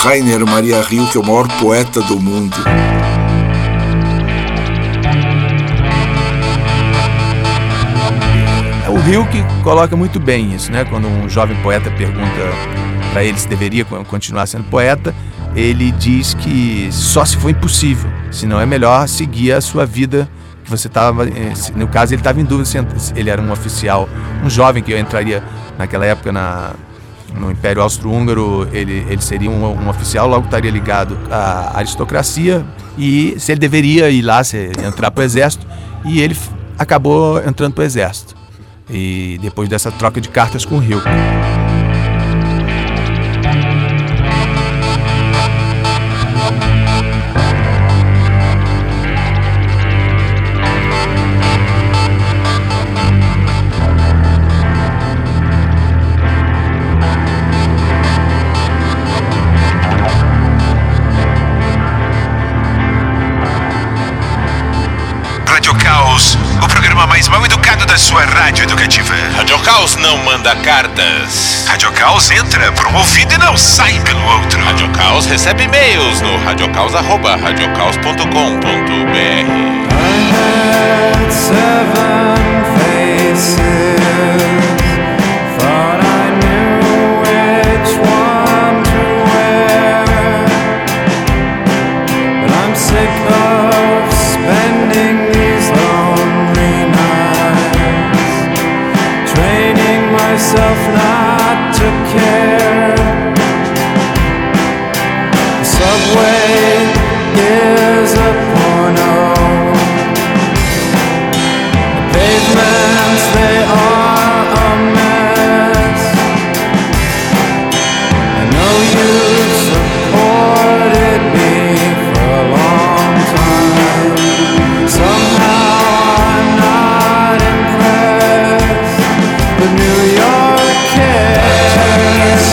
Rainer Maria Rilke é o maior poeta do mundo. O Rilke coloca muito bem isso, né? Quando um jovem poeta pergunta para ele se deveria continuar sendo poeta, ele diz que só se for impossível, senão é melhor seguir a sua vida. Você estava, no caso, ele estava em dúvida se ele era um oficial, um jovem que entraria naquela época no Império Austro-Húngaro, ele seria um oficial, logo estaria ligado à aristocracia, e se ele deveria ir lá, entrar para o exército, e ele acabou entrando para o exército. E depois dessa troca de cartas com o Rilke. Rádio Caos, o programa mais mal educado da sua rádio educativa. Rádio Caos não manda cartas. Rádio Caos entra por um ouvido e não sai pelo outro. Rádio Caos recebe e-mails no radiocaos@radiocaos.com.br. Myself not to care. The subway is a porno. The pavements, they are a mess. I know you've supported me for a long time. Somehow I'm not impressed, but New York cares.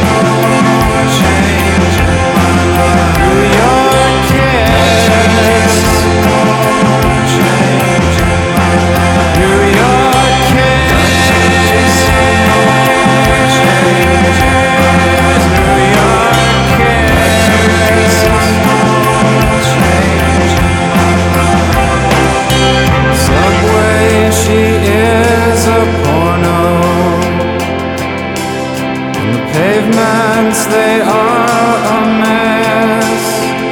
New York cares. New York cares. New York cares. Subway, she is a porno. And the pavements, they are a mess.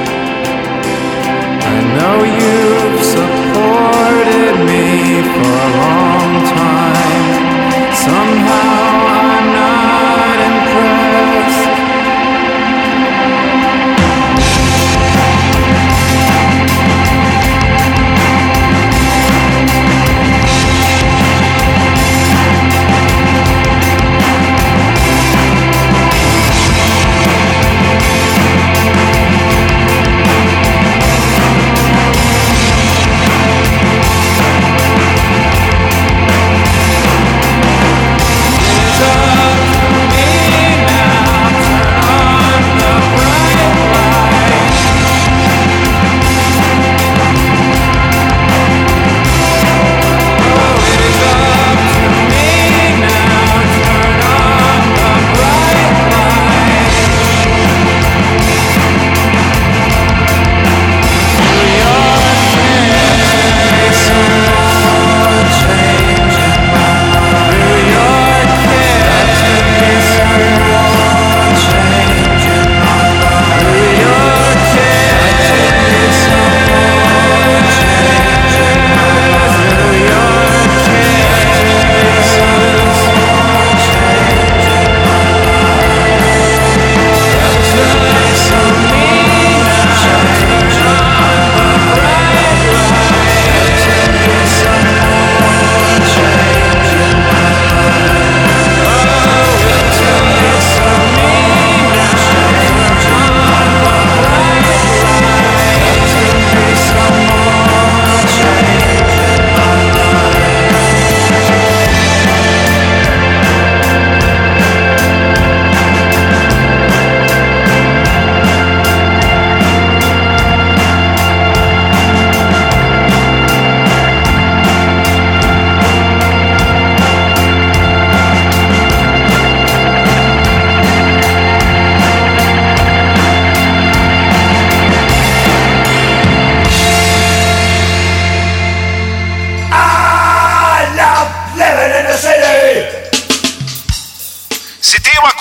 I know you've supported me for a long time. Somehow I'm not impressed.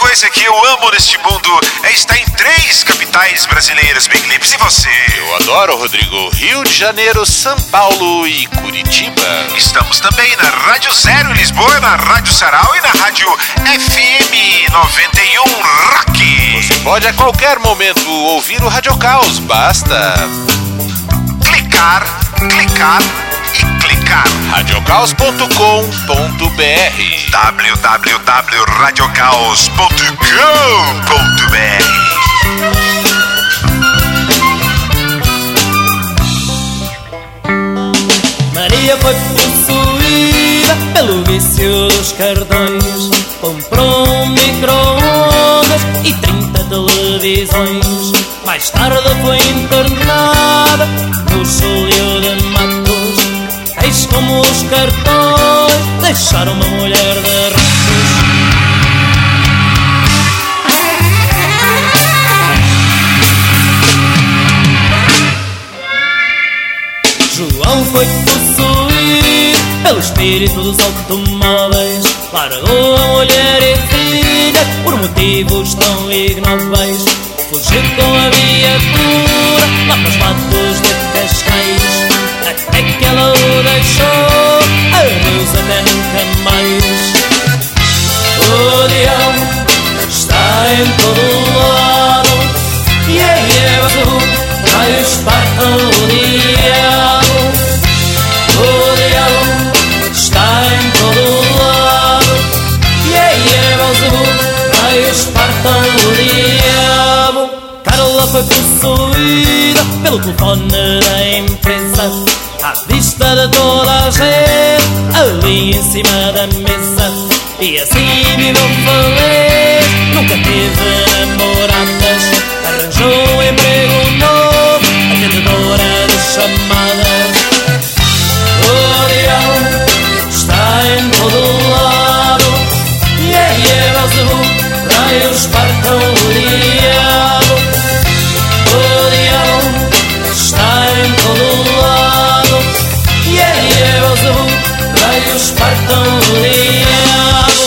coisa que eu amo neste mundo é estar em 3 capitais brasileiras, Big Lips. E você? Eu adoro, Rodrigo. Rio de Janeiro, São Paulo e Curitiba. Estamos também na Rádio Zero em Lisboa, na Rádio Sarau e na Rádio FM 91 Rock. Você pode a qualquer momento ouvir o Rádio Caos. Basta clicar e clicar. radiocaos.com.br www.radiocaos.com.br. Maria foi possuída pelo vício dos cartões. Comprou um micro-ondas e 30 televisões. Mais tarde foi internada no Júlio de Matos. Eis como os cartões deixaram uma mulher de ratos. João foi possuído pelo espírito dos automóveis. Largou a mulher e filha por motivos tão ignóbeis. Fugiu com a viatura lá para os matos de Cascais. Até que ela o deixou, adeus até nunca mais. O diabo está em todo lado. Azul, raios partam o diabo. O diabo está em todo lado. Azul, raios partam o diabo. Carla foi possuída pelo telefone da empresa, à vista de toda a gente, ali em cima da mesa. E assim viveu feliz, nunca teve namoradas. Arranjou um emprego novo, atendedora de chamadas. O diabo está em todo lado. Azul, raios partam o diabo. O diabo está em todo lado. Azul, raios partam o diabo.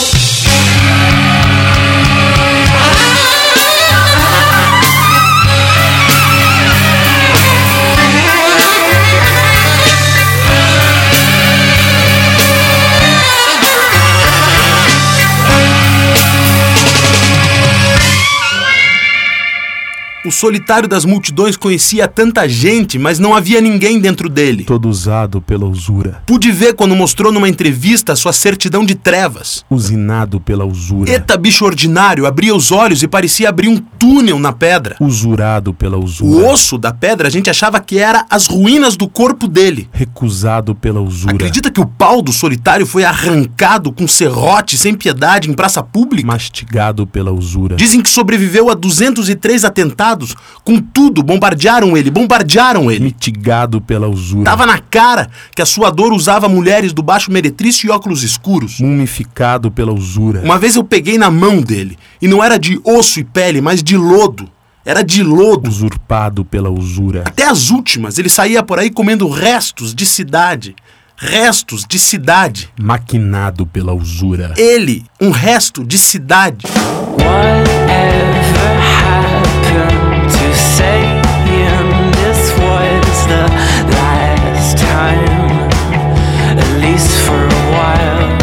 O solitário das multidões conhecia tanta gente, mas não havia ninguém dentro dele. Todo usado pela usura. Pude ver quando mostrou numa entrevista sua certidão de trevas. Usinado pela usura. Eita, bicho ordinário, abria os olhos e parecia abrir um túnel na pedra. Usurado pela O usura. osso da pedra a gente achava que era as ruínas do corpo dele. Recusado pela usura. Acredita que o pau do solitário foi arrancado com serrote sem piedade em praça pública? Mastigado pela usura. Dizem que sobreviveu a 203 atentados. Contudo, bombardearam ele. Mitigado pela usura. Tava na cara que a sua dor usava mulheres do baixo meretrício e óculos escuros. Mumificado pela usura. Uma vez eu peguei na mão dele, e não era de osso e pele, mas de lodo. Era de lodo. Usurpado pela usura. Até as últimas, ele saía por aí comendo restos de cidade. Restos de cidade. Maquinado pela usura. Ele, um resto de cidade. Whatever happened to saying this was the last time, at least for a while.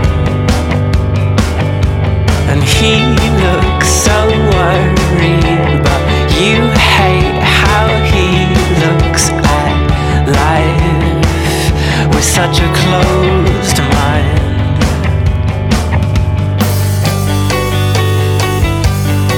And he looks so worried, but you hate how he looks at life with such a closed mind.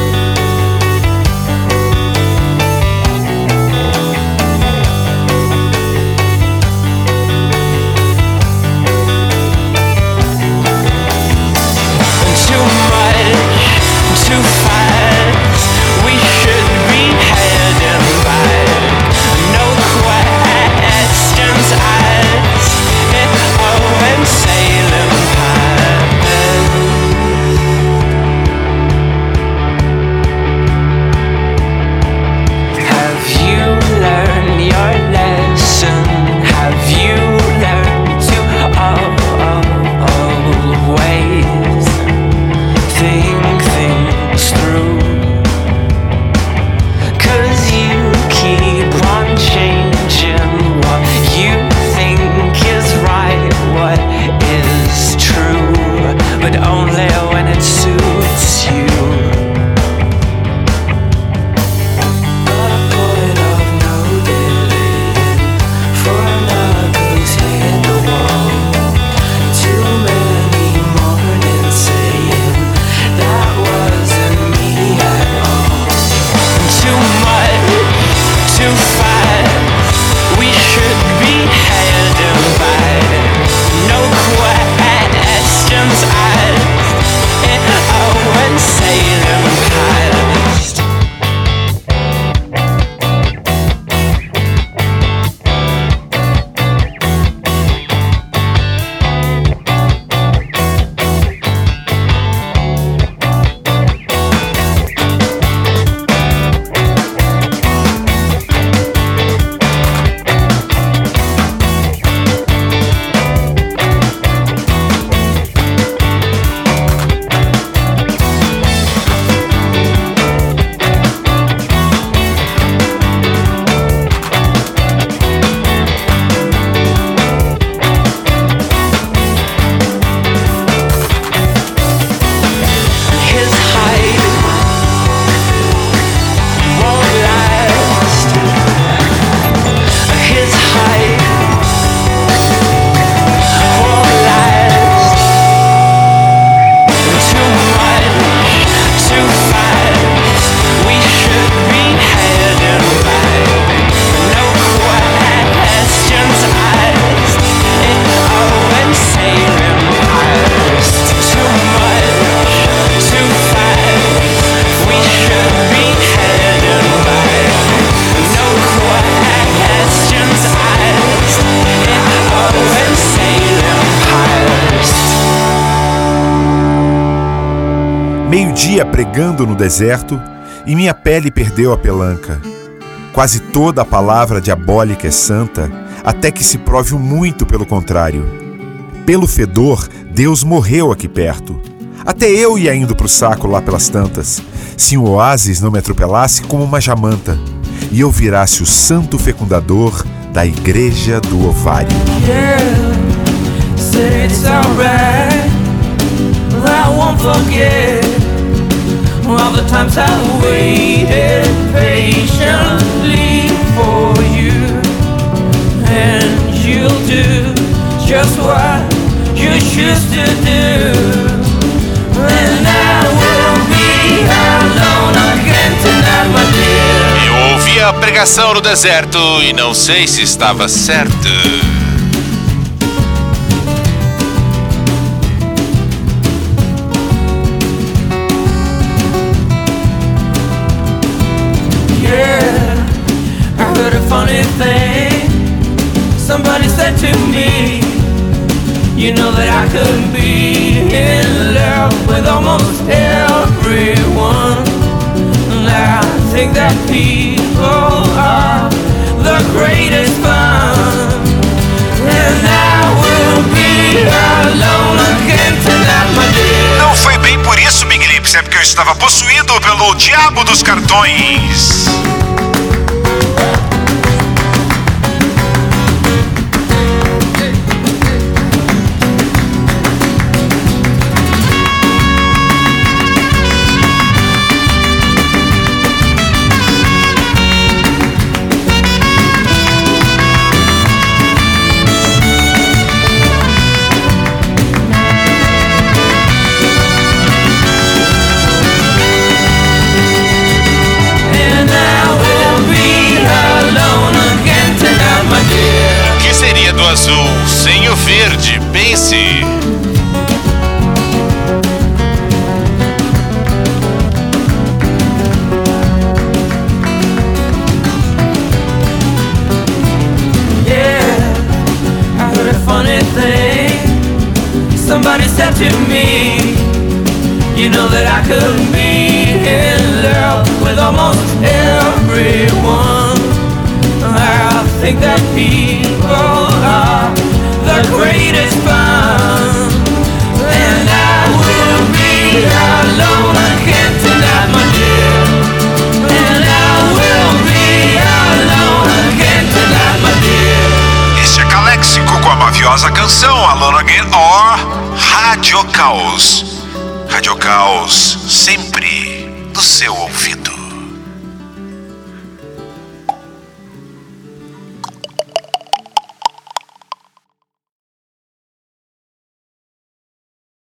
dia pregando no deserto e minha pele perdeu a pelanca. Quase toda a palavra diabólica é santa, até que se prove muito pelo contrário. Pelo fedor, Deus morreu aqui perto. Até eu ia indo pro saco lá pelas tantas, se um oásis não me atropelasse como uma jamanta, e eu virasse o santo fecundador da igreja do ovário. Say it's alright, I won't forget all the times I waited patiently for you, and you'll do just what you choose to do, and I will be alone again tonight, my dear. Eu ouvi a pregação no deserto e não sei se estava certo. Funny thing, somebody said to me, you know that I could be in love with almost everyone. And I think that people are the greatest fun, and I will be alone again tonight, my dear. Não foi bem por isso, Big Lips, é porque eu estava possuído pelo diabo dos cartões. Azul sem o verde, pense. Yeah, I heard a funny thing. Somebody said to me, you know that I could be in love with almost everyone. I think that people are the greatest fun, and I will be alone again tonight, my dear, and I will be alone again tonight, my dear. Este é Caléxico com a maviosa canção Alone Again or Rádio Caos. Rádio Caos, sempre no seu ouvido.